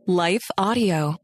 Life Audio.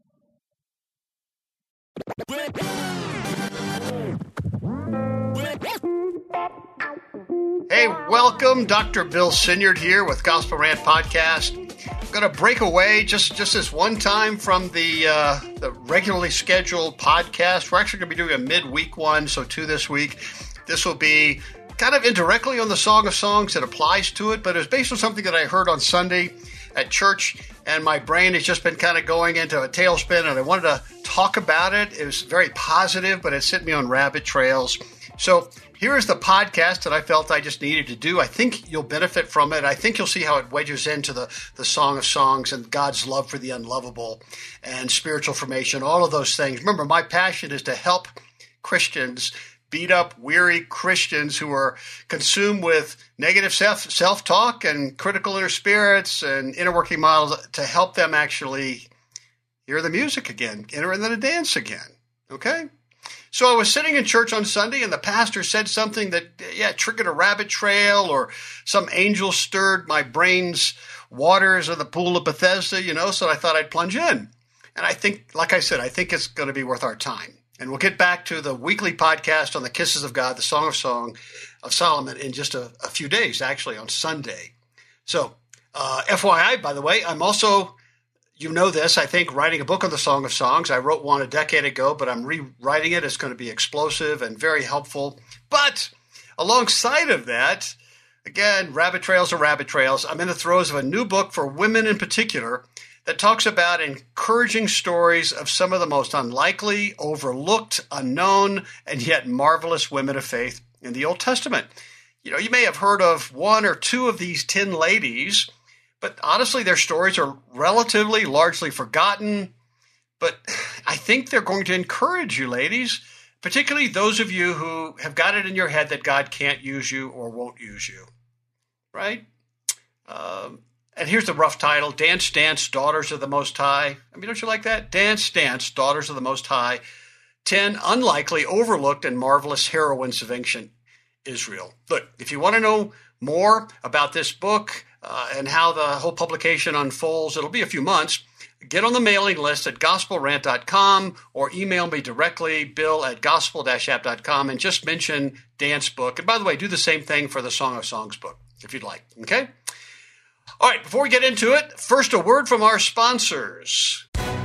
Hey, welcome. Dr. Bill Sinyard here with Gospel Rant Podcast. I'm going to break away just this one time from the regularly scheduled podcast. We're actually going to be doing a midweek one, so 2 this week. This will be kind of indirectly on the Song of Songs. It applies to it, but it was based on something that I heard on Sunday at church, and my brain has just been kind of going into a tailspin, and I wanted to talk about it. It was very positive, but it sent me on rabbit trails. So here is the podcast that I felt I just needed to do. I think you'll benefit from it. I think you'll see how it wedges into the Song of Songs and God's love for the unlovable and spiritual formation, all of those things. Remember, my passion is to help Christians, beat up, weary Christians who are consumed with negative self-talk and critical inner spirits and inner working models, to help them actually hear the music again, enter into the dance again. Okay? So I was sitting in church on Sunday, and the pastor said something that, triggered a rabbit trail, or some angel stirred my brain's waters of the pool of Bethesda, so I thought I'd plunge in. And I think, like I said, I think it's going to be worth our time. And we'll get back to the weekly podcast on the Kisses of God, the Song of Solomon, in just a few days, actually, on Sunday. So, FYI, by the way, I'm also, this, I think, writing a book on the Song of Songs. I wrote one a decade ago, but I'm rewriting it. It's going to be explosive and very helpful. But alongside of that, again, rabbit trails are rabbit trails. I'm in the throes of a new book for women in particular that talks about encouraging stories of some of the most unlikely, overlooked, unknown, and yet marvelous women of faith in the Old Testament. You may have heard of one or two of these 10 ladies, but honestly, their stories are relatively largely forgotten. But I think they're going to encourage you, ladies, particularly those of you who have got it in your head that God can't use you or won't use you, right? And here's the rough title: Dance, Dance, Daughters of the Most High. Don't you like that? Dance, Dance, Daughters of the Most High. 10 unlikely, overlooked, and marvelous heroines of ancient Israel. Look, if you want to know more about this book and how the whole publication unfolds, it'll be a few months. Get on the mailing list at gospelrant.com or email me directly, bill@gospel-app.com, and just mention Dance Book. And by the way, do the same thing for the Song of Songs book, if you'd like. Okay? All right, before we get into it, first a word from our sponsors.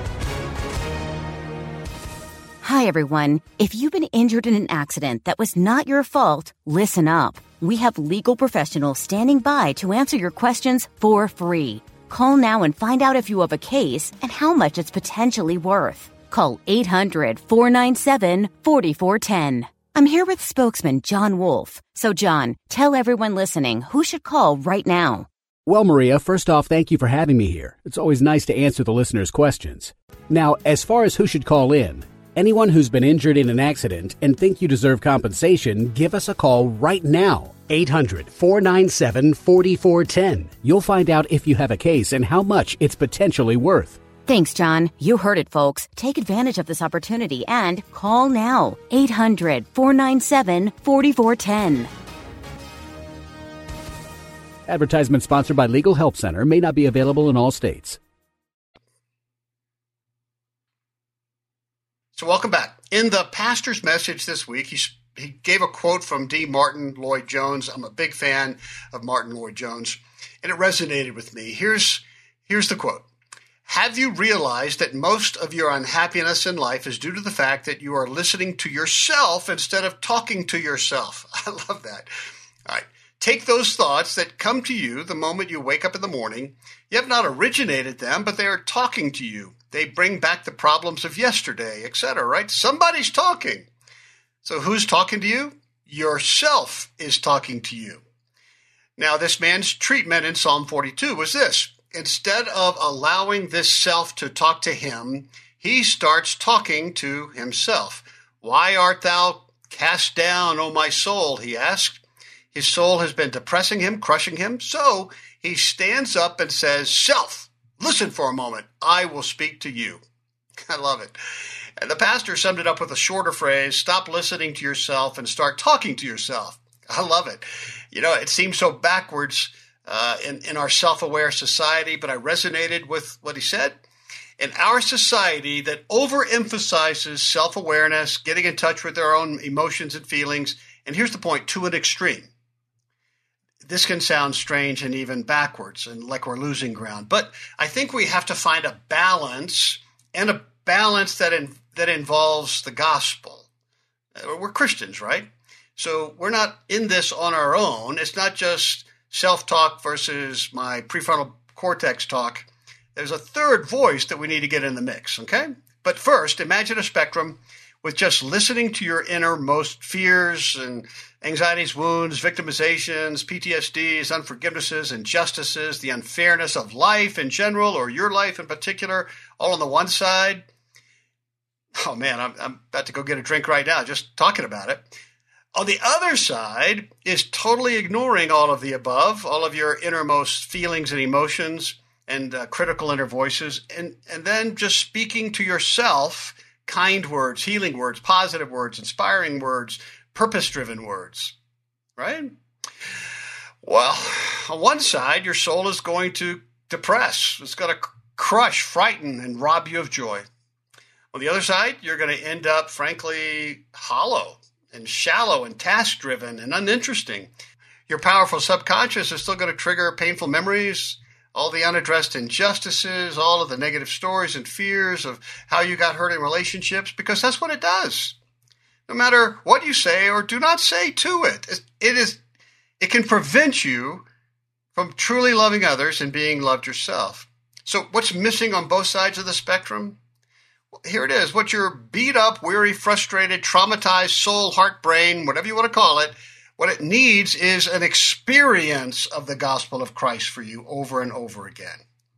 Hi, everyone. If you've been injured in an accident that was not your fault, listen up. We have legal professionals standing by to answer your questions for free. Call now and find out if you have a case and how much it's potentially worth. Call 800-497-4410. I'm here with spokesman John Wolf. So, John, tell everyone listening who should call right now. Well, Maria, first off, thank you for having me here. It's always nice to answer the listeners' questions. Now, as far as who should call in, anyone who's been injured in an accident and think you deserve compensation, give us a call right now. 800-497-4410. You'll find out if you have a case and how much it's potentially worth. Thanks, John. You heard it, folks. Take advantage of this opportunity and call now. 800-497-4410. Advertisement sponsored by Legal Help Center. May not be available in all states. So welcome back. In the pastor's message this week, he gave a quote from D. Martin Lloyd-Jones. I'm a big fan of Martin Lloyd-Jones, and it resonated with me. Here's the quote. Have you realized that most of your unhappiness in life is due to the fact that you are listening to yourself instead of talking to yourself? I love that. All right. Take those thoughts that come to you the moment you wake up in the morning. You have not originated them, but they are talking to you. They bring back the problems of yesterday, etc., right? Somebody's talking. So who's talking to you? Yourself is talking to you. Now, this man's treatment in Psalm 42 was this. Instead of allowing this self to talk to him, he starts talking to himself. Why art thou cast down, O my soul? He asked. His soul has been depressing him, crushing him. So he stands up and says, Self, listen for a moment. I will speak to you. I love it. And the pastor summed it up with a shorter phrase, stop listening to yourself and start talking to yourself. I love it. It seems so backwards in our self-aware society, but I resonated with what he said. in our society that overemphasizes self-awareness, getting in touch with their own emotions and feelings, and here's the point, to an extreme. This can sound strange and even backwards and like we're losing ground, but I think we have to find a balance, and a balance that involves the gospel. We're Christians, right? So we're not in this on our own. It's not just self-talk versus my prefrontal cortex talk. There's a third voice that we need to get in the mix, okay? But first, imagine a spectrum with just listening to your innermost fears and anxieties, wounds, victimizations, PTSDs, unforgivenesses, injustices, the unfairness of life in general or your life in particular, all on the one side. Oh man, I'm about to go get a drink right now just talking about it. On the other side is totally ignoring all of the above, all of your innermost feelings and emotions and critical inner voices, and then just speaking to yourself kind words, healing words, positive words, inspiring words, purpose-driven words, right? Well, on one side, your soul is going to depress. It's going to crush, frighten, and rob you of joy. On the other side, you're going to end up, frankly, hollow and shallow and task-driven and uninteresting. Your powerful subconscious is still going to trigger painful memories, all the unaddressed injustices, all of the negative stories and fears of how you got hurt in relationships, because that's what it does. No matter what you say or do not say to it, it can prevent you from truly loving others and being loved yourself. So what's missing on both sides of the spectrum? Well, here it is. What your beat up, weary, frustrated, traumatized soul, heart, brain, whatever you want to call it, what it needs is an experience of the gospel of Christ for you over and over again.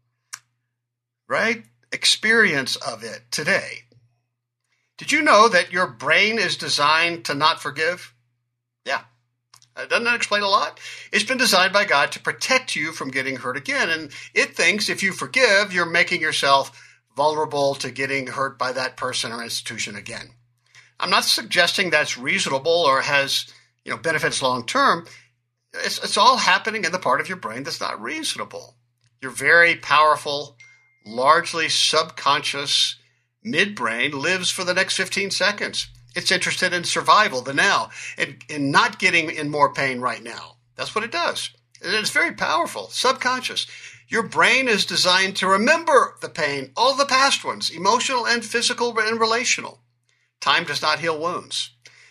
Right? Experience of it today. Did you know that your brain is designed to not forgive? Yeah. Doesn't that explain a lot? It's been designed by God to protect you from getting hurt again. And it thinks if you forgive, you're making yourself vulnerable to getting hurt by that person or institution again. I'm not suggesting that's reasonable or has, benefits long term. It's all happening in the part of your brain that's not reasonable. Your very powerful, largely subconscious midbrain lives for the next 15 seconds. It's interested in survival, the now, and in not getting in more pain right now. That's what it does. And it's very powerful, subconscious. Your brain is designed to remember the pain, all the past ones, emotional and physical and relational. Time does not heal wounds.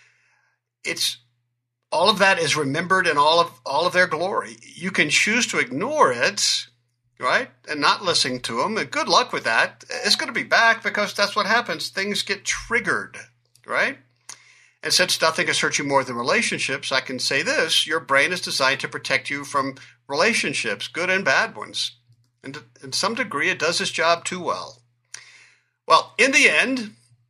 All of that is remembered in all of their glory. You can choose to ignore it, right, and not listen to them. And good luck with that. It's going to be back because that's what happens. Things get triggered, right? And since nothing has hurt you more than relationships, I can say this: your brain is designed to protect you from relationships, good and bad ones. And in some degree, it does its job too well. Well, in the end,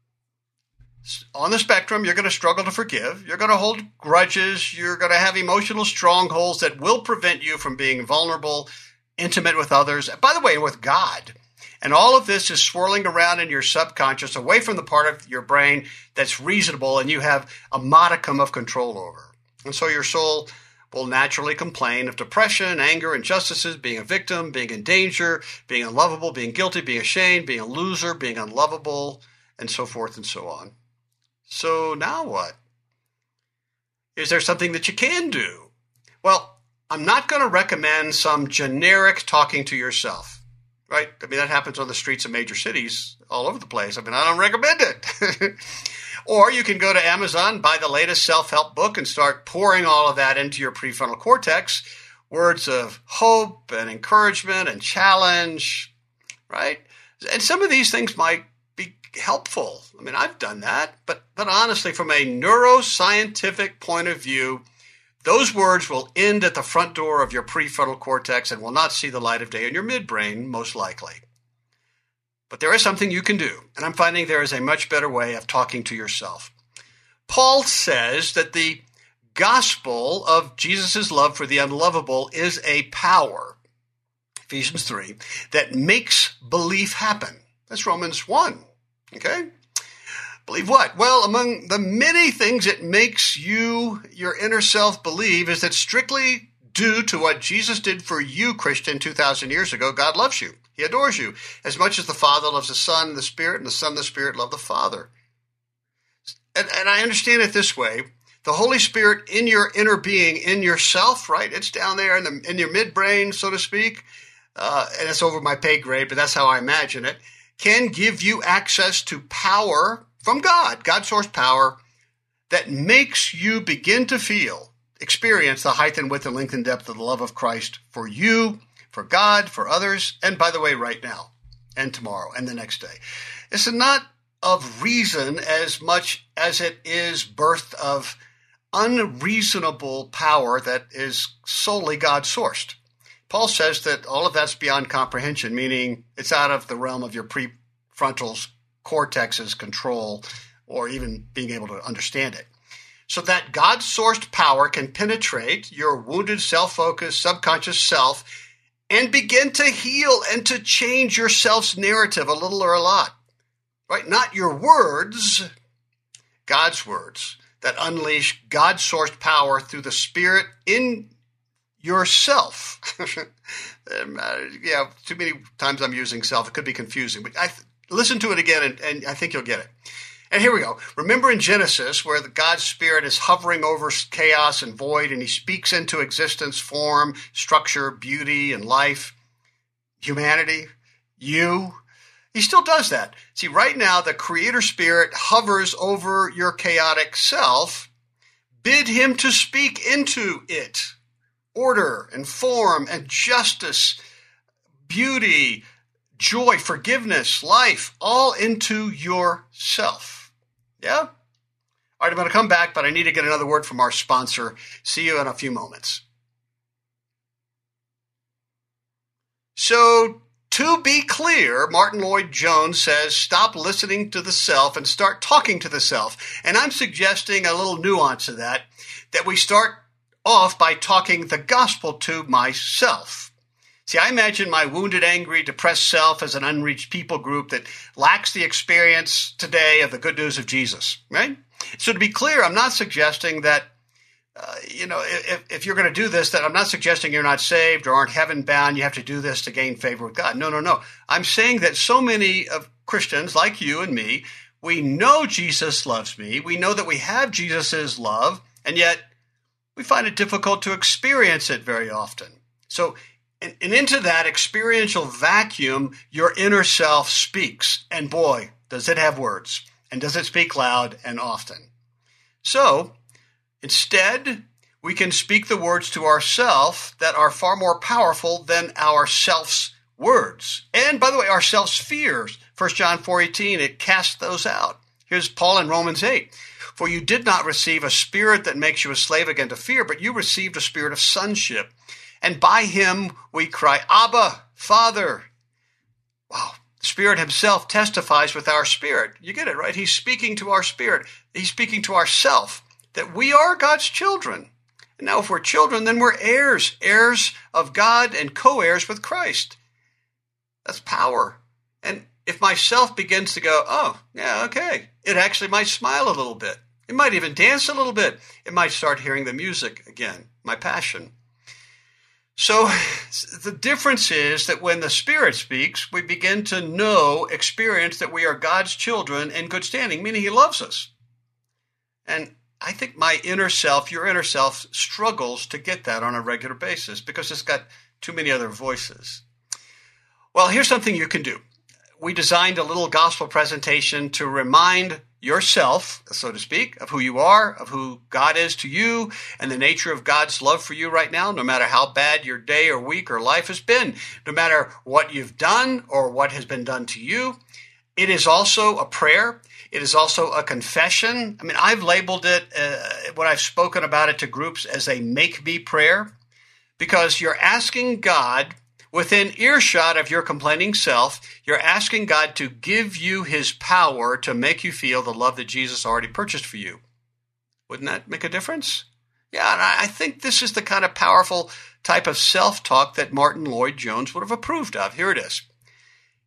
on the spectrum, you're going to struggle to forgive. You're going to hold grudges. You're going to have emotional strongholds that will prevent you from being vulnerable, intimate with others, by the way, with God. And all of this is swirling around in your subconscious, away from the part of your brain that's reasonable and you have a modicum of control over. And so your soul will naturally complain of depression, anger, injustices, being a victim, being in danger, being unlovable, being guilty, being ashamed, being a loser, being unlovable, and so forth and so on. So now what? Is there something that you can do? Well, I'm not going to recommend some generic talking to yourself, right? I mean, that happens on the streets of major cities all over the place. I mean, I don't recommend it. Or you can go to Amazon, buy the latest self-help book and start pouring all of that into your prefrontal cortex. Words of hope and encouragement and challenge, right? And some of these things might be helpful. I mean, I've done that. But honestly, from a neuroscientific point of view, those words will end at the front door of your prefrontal cortex and will not see the light of day in your midbrain, most likely. But there is something you can do, and I'm finding there is a much better way of talking to yourself. Paul says that the gospel of Jesus' love for the unlovable is a power, Ephesians 3, that makes belief happen. That's Romans 1, okay? Believe what? Well, among the many things it makes you, your inner self, believe is that strictly due to what Jesus did for you, Christian, 2,000 years ago, God loves you. He adores you. As much as the Father loves the Son and the Spirit, and the Son and the Spirit love the Father. And I understand it this way. The Holy Spirit in your inner being, in yourself, right? It's down there in your midbrain, so to speak. And it's over my pay grade, but that's how I imagine it. Can give you access to power from God, God-sourced power, that makes you begin to experience the height and width and length and depth of the love of Christ for you, for God, for others, and by the way, right now, and tomorrow, and the next day. It's not of reason as much as it is birth of unreasonable power that is solely God-sourced. Paul says that all of that's beyond comprehension, meaning it's out of the realm of your prefrontal cortex's control or even being able to understand it. So that God-sourced power can penetrate your wounded, self-focused, subconscious self and begin to heal and to change your self's narrative a little or a lot. Right? Not your words, God's words that unleash God-sourced power through the Spirit in yourself. Yeah, too many times I'm using self. It could be confusing, but listen to it again and I think you'll get it. And here we go. Remember in Genesis where God's Spirit is hovering over chaos and void and he speaks into existence form, structure, beauty, and life, humanity, you. He still does that. See, right now the Creator Spirit hovers over your chaotic self. Bid him to speak into it. Order and form and justice, beauty, joy, forgiveness, life, all into yourself. Yeah? All right, I'm going to come back, but I need to get another word from our sponsor. See you in a few moments. So, to be clear, Martin Lloyd-Jones says, stop listening to the self and start talking to the self. And I'm suggesting a little nuance of that we start off by talking the gospel to myself. See, I imagine my wounded, angry, depressed self as an unreached people group that lacks the experience today of the good news of Jesus, right? So to be clear, I'm not suggesting that, if you're going to do this, that I'm not suggesting you're not saved or aren't heaven bound. You have to do this to gain favor with God. No. I'm saying that so many of Christians like you and me, we know Jesus loves me. We know that we have Jesus's love, and yet we find it difficult to experience it very often. So, and into that experiential vacuum, your inner self speaks. And boy, does it have words. And does it speak loud and often. So, instead, we can speak the words to ourself that are far more powerful than our self's words. And by the way, our self's fears. 1 John 4:18, it casts those out. Here's Paul in Romans 8. For you did not receive a spirit that makes you a slave again to fear, but you received a spirit of sonship. And by him we cry, Abba, Father. Wow. The Spirit himself testifies with our spirit. You get it, right? He's speaking to our spirit. He's speaking to ourself that we are God's children. And now if we're children, then we're heirs of God and co-heirs with Christ. That's power. And if my self begins to go, oh, yeah, okay, it actually might smile a little bit. It might even dance a little bit. It might start hearing the music again, my passion. So the difference is that when the Spirit speaks, we begin to experience that we are God's children in good standing, meaning he loves us. And I think my inner self, your inner self, struggles to get that on a regular basis because it's got too many other voices. Well, here's something you can do. We designed a little gospel presentation to remind yourself, so to speak, of who you are, of who God is to you, and the nature of God's love for you right now, no matter how bad your day or week or life has been, no matter what you've done or what has been done to you. It is also a prayer. It is also a confession. I mean, I've labeled it, when I've spoken about it to groups, as a make-me prayer, because you're asking God, within earshot of your complaining self, you're asking God to give you his power to make you feel the love that Jesus already purchased for you. Wouldn't that make a difference? Yeah, and I think this is the kind of powerful type of self-talk that Martin Lloyd-Jones would have approved of. Here it is.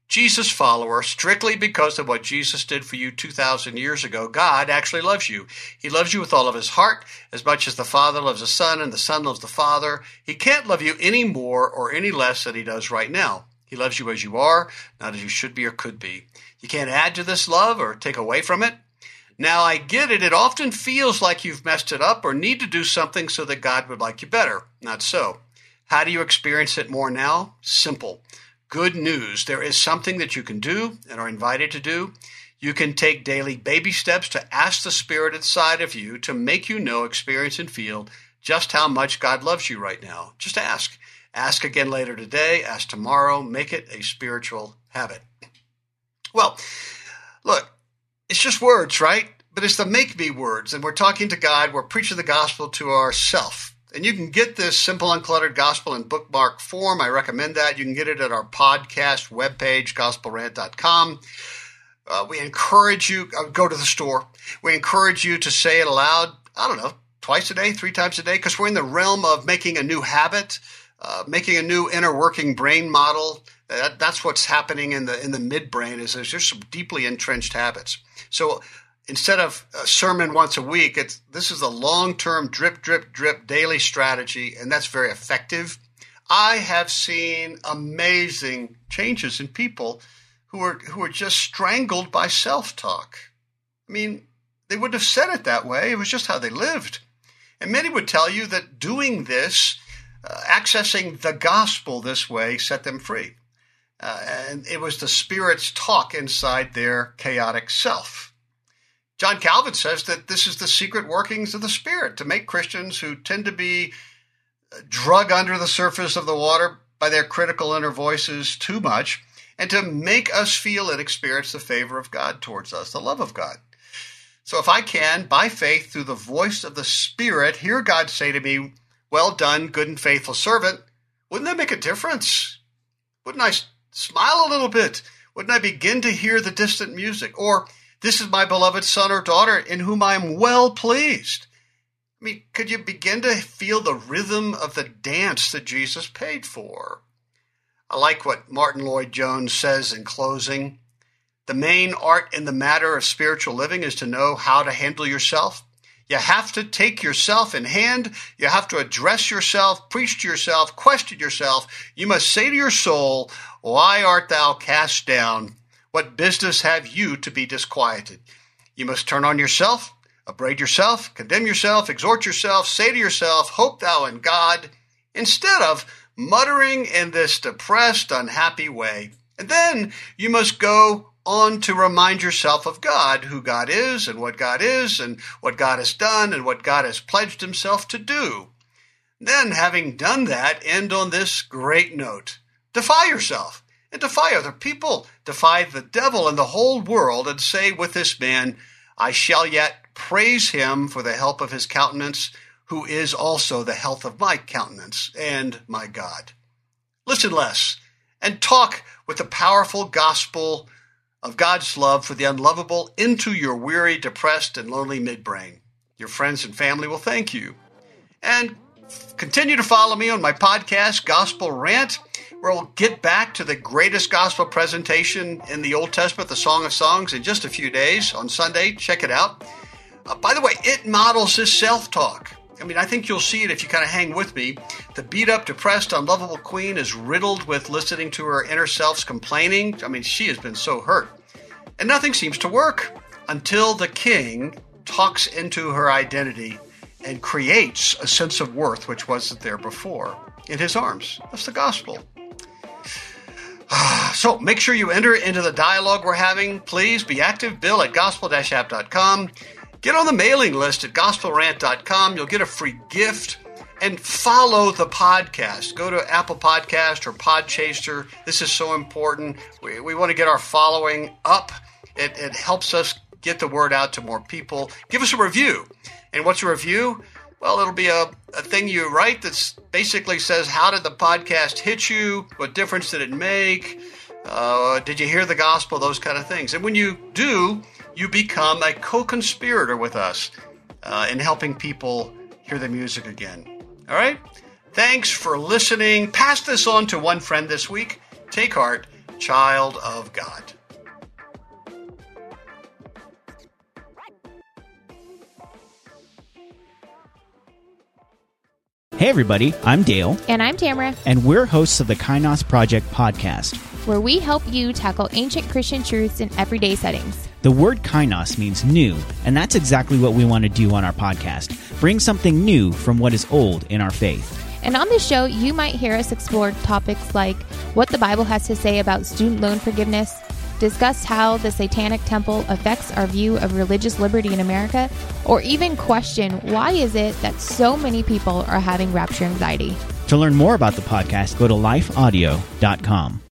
Jesus follower strictly because of what Jesus did for you 2,000 years ago, God actually loves you. He loves you with all of his heart, as much as the Father loves the Son and the Son loves the Father. He can't love you any more or any less than he does right now. He loves you as you are, not as you should be or could be. You can't add to this love or take away from it. Now, I get it. It often feels like you've messed it up or need to do something so that God would like you better. Not so. How do you experience it more now? Simple. Good news. There is something that you can do and are invited to do. You can take daily baby steps to ask the Spirit inside of you to make you know, experience, and feel just how much God loves you right now. Just ask. Ask again later today. Ask tomorrow. Make it a spiritual habit. Well, look, it's just words, right? But it's the make-me words. And we're talking to God. We're preaching the gospel to ourself. And you can get this simple, uncluttered gospel in bookmark form. I recommend that. You can get it at our podcast webpage, gospelrant.com. We encourage you, go to the store. We encourage you to say it aloud, I don't know, twice a day, 3 times a day, because we're in the realm of making a new habit, making a new inner working brain model. That's what's happening in the midbrain is there's just some deeply entrenched habits. So instead of a sermon once a week, this is a long-term drip, drip, drip daily strategy, and that's very effective. I have seen amazing changes in people who are just strangled by self-talk. I mean, they wouldn't have said it that way. It was just how they lived. And many would tell you that doing this, accessing the gospel this way, set them free. And it was the Spirit's talk inside their chaotic self. John Calvin says that this is the secret workings of the Spirit to make Christians who tend to be drug under the surface of the water by their critical inner voices too much, and to make us feel and experience the favor of God towards us, the love of God. So if I can, by faith, through the voice of the Spirit, hear God say to me, "Well done, good and faithful servant," wouldn't that make a difference? Wouldn't I smile a little bit? Wouldn't I begin to hear the distant music? Or, "This is my beloved son or daughter in whom I am well pleased." I mean, could you begin to feel the rhythm of the dance that Jesus paid for? I like what Martin Lloyd-Jones says in closing. The main art in the matter of spiritual living is to know how to handle yourself. You have to take yourself in hand. You have to address yourself, preach to yourself, question yourself. You must say to your soul, "Why art thou cast down? What business have you to be disquieted?" You must turn on yourself, upbraid yourself, condemn yourself, exhort yourself, say to yourself, "Hope thou in God," instead of muttering in this depressed, unhappy way. And then you must go on to remind yourself of God, who God is and what God has done and what God has pledged himself to do. Then, having done that, end on this great note. Defy yourself and defy other people. Defy the devil and the whole world and say with this man, "I shall yet praise him for the help of his countenance, who is also the health of my countenance and my God." Listen less and talk with the powerful gospel of God's love for the unlovable into your weary, depressed, and lonely midbrain. Your friends and family will thank you. And continue to follow me on my podcast, Gospel Rant, where we'll get back to the greatest gospel presentation in the Old Testament, the Song of Songs, in just a few days on Sunday. Check it out. By the way, it models this self-talk. I mean, I think you'll see it if you kind of hang with me. The beat-up, depressed, unlovable queen is riddled with listening to her inner self's complaining. I mean, she has been so hurt. And nothing seems to work until the king talks into her identity and creates a sense of worth which wasn't there before in his arms. That's the gospel. So make sure you enter into the dialogue we're having. Please be active. Bill at gospel-app.com. Get on the mailing list at gospelrant.com. You'll get a free gift. And follow the podcast. Go to Apple Podcast or Podchaser. This is so important. We want to get our following up. It helps us get the word out to more people. Give us a review. And what's a review? Well, it'll be a thing you write that basically says, how did the podcast hit you? What difference did it make? Did you hear the gospel? Those kind of things. And when you do, you become a co-conspirator with us in helping people hear the music again. All right? Thanks for listening. Pass this on to one friend this week. Take heart. child of God. Hey everybody, I'm Dale. And I'm Tamara. And we're hosts of the Kainos Project podcast, where we help you tackle ancient Christian truths in everyday settings. The word Kainos means new, and that's exactly what we want to do on our podcast. Bring something new from what is old in our faith. And on this show, you might hear us explore topics like what the Bible has to say about student loan forgiveness, discuss how the Satanic Temple affects our view of religious liberty in America, or even question why is it that so many people are having rapture anxiety. To learn more about the podcast, go to lifeaudio.com.